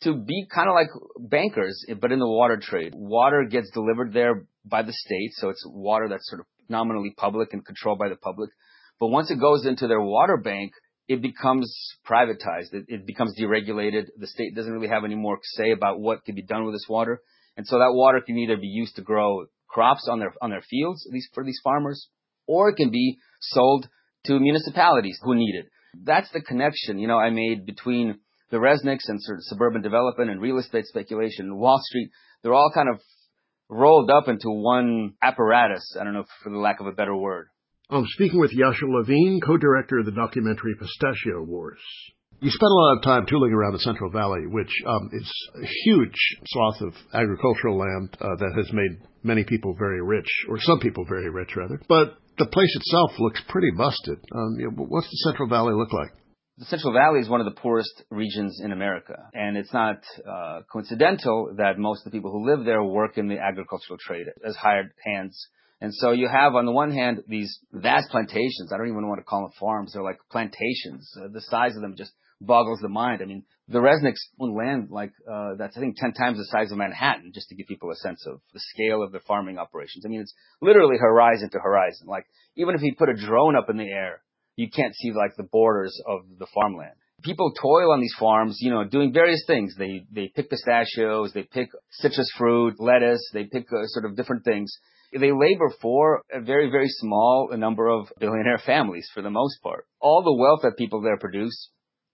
to be kind of like bankers, but in the water trade. Water gets delivered there by the state, so it's water that's sort of nominally public and controlled by the public. But once it goes into their water bank, it becomes privatized. It becomes deregulated. The state doesn't really have any more say about what can be done with this water. And so that water can either be used to grow crops on their fields, at least for these farmers, or it can be sold to municipalities who need it. That's the connection, I made between the Resnicks and sort of suburban development and real estate speculation and Wall Street. They're all kind of rolled up into one apparatus. I don't know, for the lack of a better word. I'm speaking with Yasha Levine, co-director of the documentary Pistachio Wars. You spent a lot of time tooling around the Central Valley, which is a huge swath of agricultural land that has made many people very rich, or some people very rich, rather. But the place itself looks pretty busted. What's the Central Valley look like? The Central Valley is one of the poorest regions in America, and it's not coincidental that most of the people who live there work in the agricultural trade as hired hands. And so you have, on the one hand, these vast plantations. I don't even want to call them farms. They're like plantations. The size of them just boggles the mind. I mean, the Resnicks own land that's, I think, 10 times the size of Manhattan, just to give people a sense of the scale of the farming operations. I mean, it's literally horizon to horizon. Like, even if you put a drone up in the air, you can't see, like, the borders of the farmland. People toil on these farms, doing various things. They pick pistachios, they pick citrus fruit, lettuce, they pick sort of different things. They labor for a very, very small number of billionaire families, for the most part. All the wealth that people there produce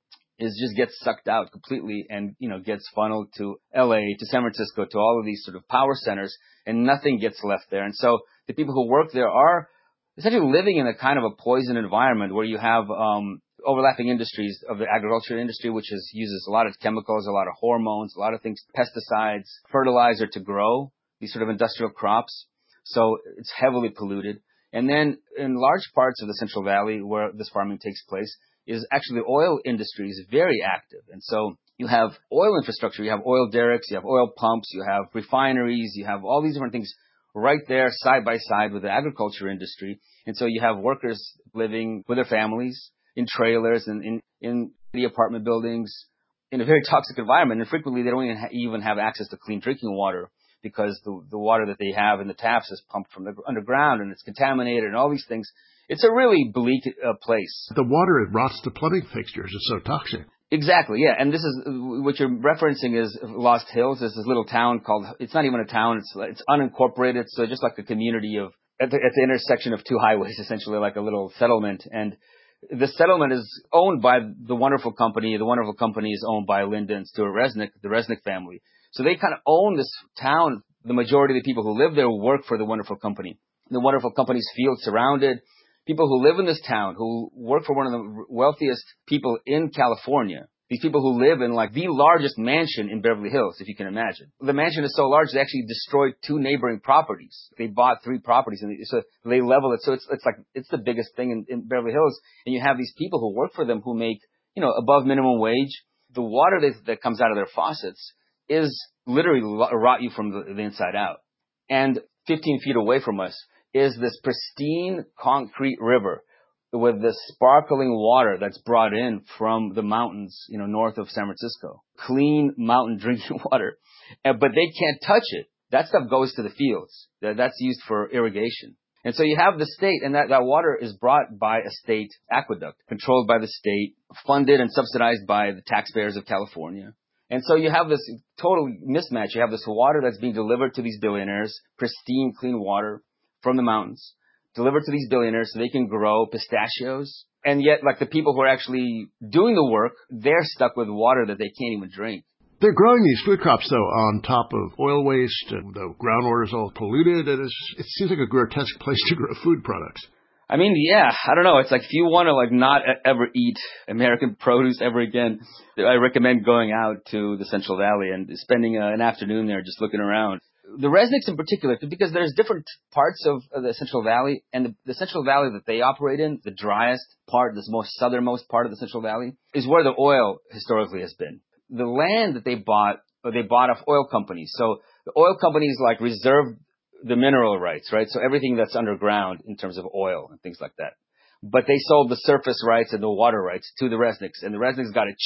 just gets sucked out completely and, gets funneled to LA, to San Francisco, to all of these sort of power centers, and nothing gets left there. And so the people who work there are essentially living in a kind of a poison environment where you have overlapping industries of the agriculture industry, which uses a lot of chemicals, a lot of hormones, a lot of things, pesticides, fertilizer to grow these sort of industrial crops. So it's heavily polluted. And then in large parts of the Central Valley where this farming takes place is actually the oil industry is very active. And so you have oil infrastructure, you have oil derricks, you have oil pumps, you have refineries, you have all these different things right there side by side with the agriculture industry. And so you have workers living with their families in trailers and in the apartment buildings in a very toxic environment. And frequently they don't even have access to clean drinking water, because the water that they have in the taps is pumped from the underground and it's contaminated and all these things. It's a really bleak place. The water rots the plumbing fixtures. It's so toxic. Exactly, yeah. And this is what you're referencing is Lost Hills. There's this little town called, it's not even a town, it's unincorporated. So just like a community at the intersection of two highways, essentially like a little settlement. And the settlement is owned by the wonderful company. The wonderful company is owned by Linda and Stuart Resnick, the Resnick family. So they kind of own this town. The majority of the people who live there work for the wonderful company. The wonderful company's fields surrounded. People who live in this town, who work for one of the wealthiest people in California. These people who live in like the largest mansion in Beverly Hills, if you can imagine. The mansion is so large, they actually destroyed 2 neighboring properties. They bought 3 properties and so they level it. So it's the biggest thing in Beverly Hills. And you have these people who work for them who make, above minimum wage. The water that comes out of their faucets is literally rot you from the inside out. And 15 feet away from us is this pristine concrete river with this sparkling water that's brought in from the mountains, north of San Francisco. Clean mountain drinking water. But they can't touch it. That stuff goes to the fields. That's used for irrigation. And so you have the state, and that water is brought by a state aqueduct, controlled by the state, funded and subsidized by the taxpayers of California. And so you have this total mismatch. You have this water that's being delivered to these billionaires, pristine, clean water from the mountains, delivered to these billionaires so they can grow pistachios. And yet, like the people who are actually doing the work, they're stuck with water that they can't even drink. They're growing these food crops, though, on top of oil waste, and the groundwater is all polluted, and it seems like a grotesque place to grow food products. I mean, yeah, I don't know. It's like if you want to like not ever eat American produce ever again, I recommend going out to the Central Valley and spending an afternoon there just looking around. The Resnicks in particular, because there's different parts of the Central Valley, and the Central Valley that they operate in, the driest part, this most southernmost part of the Central Valley, is where the oil historically has been. The land that they bought off oil companies. So the oil companies like reserved the mineral rights, right? So everything that's underground in terms of oil and things like that. But they sold the surface rights and the water rights to the Resnicks, and the Resnicks got it cheap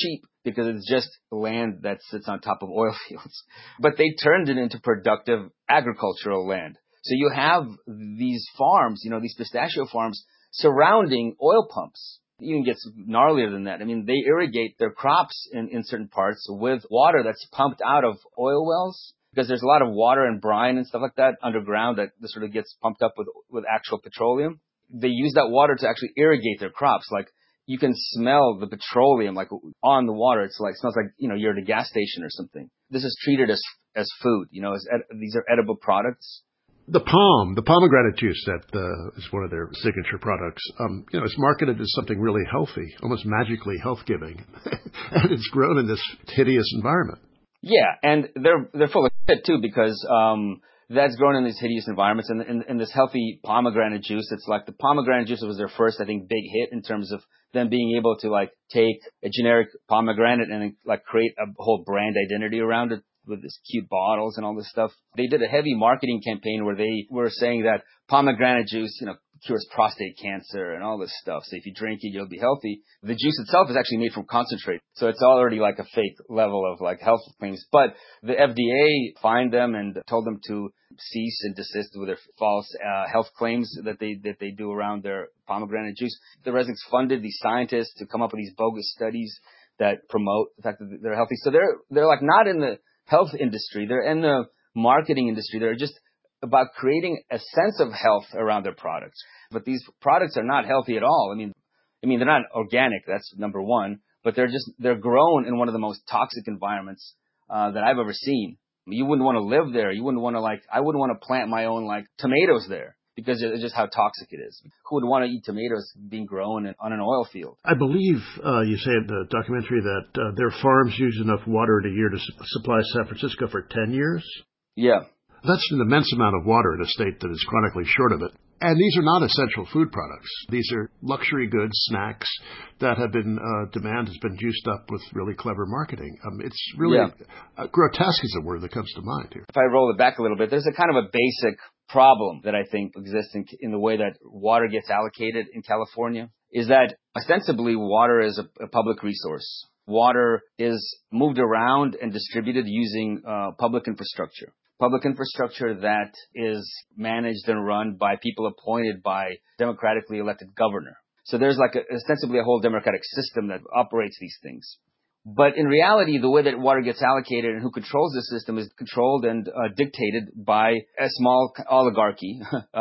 because it's just land that sits on top of oil fields. But they turned it into productive agricultural land. So you have these farms, these pistachio farms surrounding oil pumps. It even gets gnarlier than that. I mean, they irrigate their crops in certain parts with water that's pumped out of oil wells, because there's a lot of water and brine and stuff like that underground that sort of gets pumped up with actual petroleum. They use that water to actually irrigate their crops. Like, you can smell the petroleum like on the water. It smells like, you're at a gas station or something. This is treated as food, these are edible products. The pomegranate juice that is one of their signature products, it's marketed as something really healthy, almost magically health-giving, and it's grown in this hideous environment. Yeah, and they're full of shit too, because that's grown in these hideous environments, and this healthy pomegranate juice. It's like the pomegranate juice was their first, I think, big hit in terms of them being able to like take a generic pomegranate and like create a whole brand identity around it with this cute bottles and all this stuff. They did a heavy marketing campaign where they were saying that pomegranate juice, cures prostate cancer and all this stuff. So if you drink it, you'll be healthy. The juice itself is actually made from concentrate. So it's already like a fake level of like health claims. But the FDA fined them and told them to cease and desist with their false health claims that they do around their pomegranate juice. The Resnick's funded these scientists to come up with these bogus studies that promote the fact that they're healthy. So they're like not in the health industry. They're in the marketing industry. They're just about creating a sense of health around their products. But these products are not healthy at all. I mean, they're not organic. That's number one. But they're grown in one of the most toxic environments that I've ever seen. You wouldn't want to live there. You wouldn't want to I wouldn't want to plant my own tomatoes there, because it's just how toxic it is. Who would want to eat tomatoes being grown on an oil field? I believe you say in the documentary that their farms use enough water in a year to supply San Francisco for 10 years? Yeah. That's an immense amount of water in a state that is chronically short of it. And these are not essential food products. These are luxury goods, snacks that have been, demand has been juiced up with really clever marketing. It's really grotesque is a word that comes to mind here. If I roll it back a little bit, there's a kind of a basic problem that I think exists in the way that water gets allocated in California, is that ostensibly water is a public resource. Water is moved around and distributed using public infrastructure. Public infrastructure that is managed and run by people appointed by democratically elected governor. So there's ostensibly a whole democratic system that operates these things. But in reality, the way that water gets allocated and who controls the system is controlled and dictated by a small oligarchy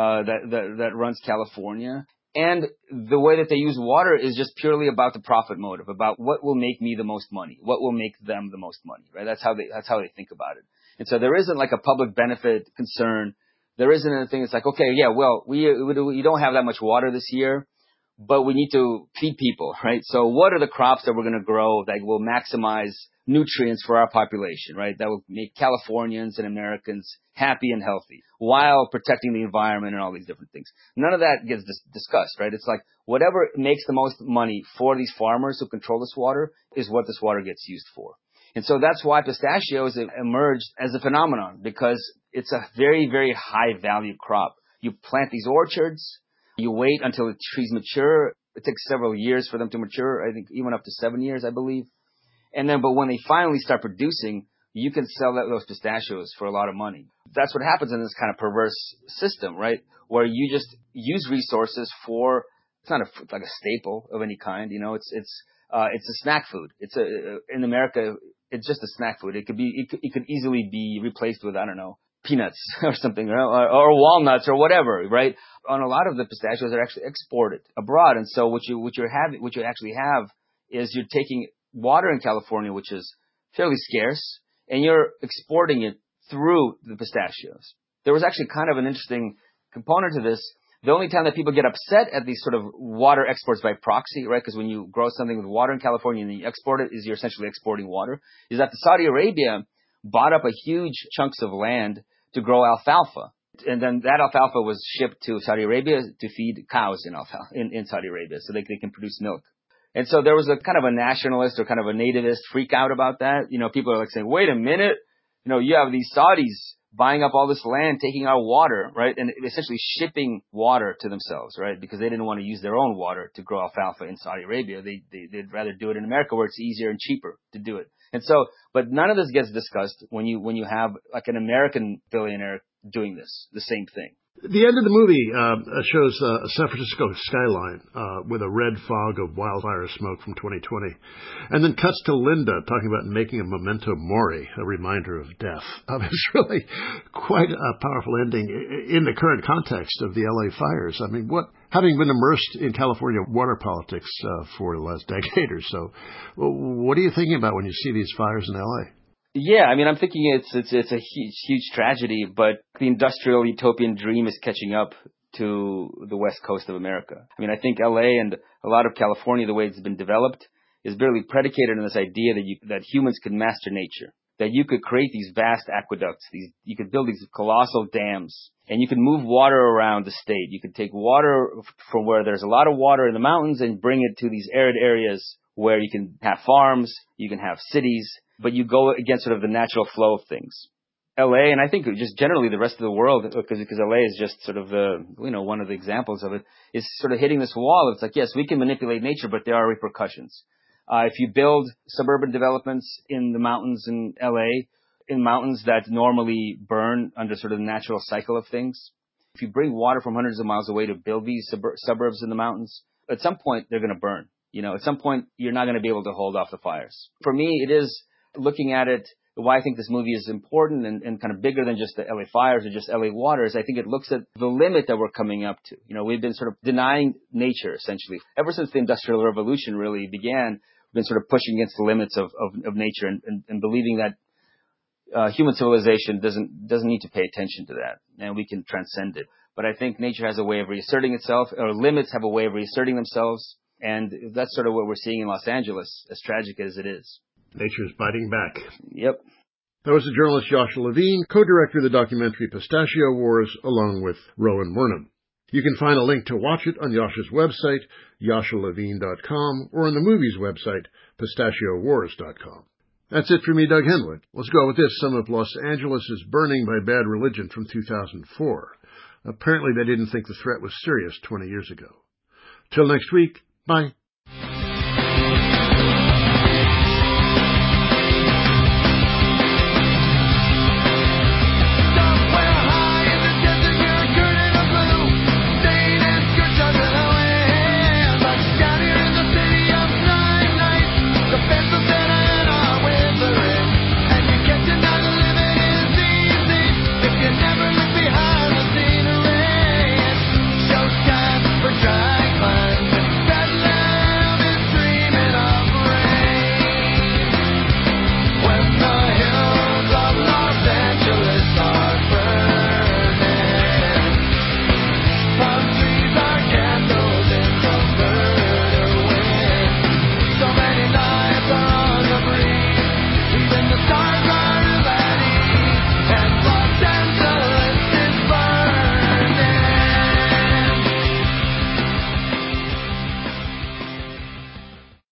that runs California. And the way that they use water is just purely about the profit motive, about what will make me the most money, what will make them the most money, right? That's how they think about it. And so there isn't a public benefit concern. There isn't anything that's okay, yeah, well, we don't have that much water this year, but we need to feed people, right? So what are the crops that we're going to grow that will maximize nutrients for our population, right? That will make Californians and Americans happy and healthy while protecting the environment and all these different things. None of that gets discussed, right? It's whatever makes the most money for these farmers who control this water is what this water gets used for. And so that's why pistachios emerged as a phenomenon, because it's a very, very high value crop. You plant these orchards, you wait until the trees mature. It takes several years for them to mature, I think even up to 7 years, I believe. But when they finally start producing, you can sell those pistachios for a lot of money. That's what happens in this kind of perverse system, right? Where you just use resources it's not like a staple of any kind, it's a snack food. In America, it's just a snack food. It could easily be replaced with, I don't know, peanuts or something, or walnuts or whatever, right? On a lot of the pistachios are actually exported abroad. And so what you actually have is you're taking water in California, which is fairly scarce, and you're exporting it through the pistachios. There was actually kind of an interesting component to this. The only time that people get upset at these sort of water exports by proxy, right, because when you grow something with water in California and then you export it, you're essentially exporting water, is that Saudi Arabia bought up a huge chunks of land to grow alfalfa. And then that alfalfa was shipped to Saudi Arabia to feed cows in Saudi Arabia so they can produce milk. And so there was a kind of a nationalist or kind of a nativist freak out about that. People are saying, wait a minute, you have these Saudis buying up all this land, taking our water, right, and essentially shipping water to themselves, right, because they didn't want to use their own water to grow alfalfa in Saudi Arabia. They'd rather do it in America where it's easier and cheaper to do it. And so, but none of this gets discussed when you have like an American billionaire doing this, the same thing. The end of the movie shows a San Francisco skyline with a red fog of wildfire smoke from 2020, and then cuts to Linda talking about making a memento mori, a reminder of death. It's really quite a powerful ending in the current context of the LA fires. I mean, having been immersed in California water politics for the last decade or so, what are you thinking about when you see these fires in LA? Yeah, I mean, I'm thinking it's a huge tragedy, but the industrial utopian dream is catching up to the West Coast of America. I mean, I think LA and a lot of California, the way it's been developed, is barely predicated on this idea that humans could master nature, that you could create these vast aqueducts, you could build these colossal dams, and you could move water around the state. You could take water from where there's a lot of water in the mountains and bring it to these arid areas where you can have farms, you can have cities, but you go against sort of the natural flow of things. LA, and I think just generally the rest of the world, because LA is just sort of one of the examples of it, is sort of hitting this wall. It's like, yes, we can manipulate nature, but there are repercussions. If you build suburban developments in the mountains in LA, in mountains that normally burn under sort of the natural cycle of things, if you bring water from hundreds of miles away to build these suburbs in the mountains, at some point they're going to burn. At some point you're not going to be able to hold off the fires. For me, it is looking at it, why I think this movie is important and kind of bigger than just the LA fires or just LA waters. I think it looks at the limit that we're coming up to. We've been sort of denying nature, essentially. Ever since the Industrial Revolution really began, we've been sort of pushing against the limits of nature and believing that human civilization doesn't need to pay attention to that, and we can transcend it. But I think nature has a way of reasserting itself, or limits have a way of reasserting themselves, and that's sort of what we're seeing in Los Angeles, as tragic as it is. Nature's biting back. Yep. That was the journalist Yasha Levine, co-director of the documentary Pistachio Wars, along with Rowan Wernham. You can find a link to watch it on Yasha's website, yashalevine.com, or on the movie's website, pistachiowars.com. That's it for me, Doug Henwood. Let's go with this. Some of Los Angeles' burning by bad religion from 2004. Apparently they didn't think the threat was serious 20 years ago. Till next week, bye.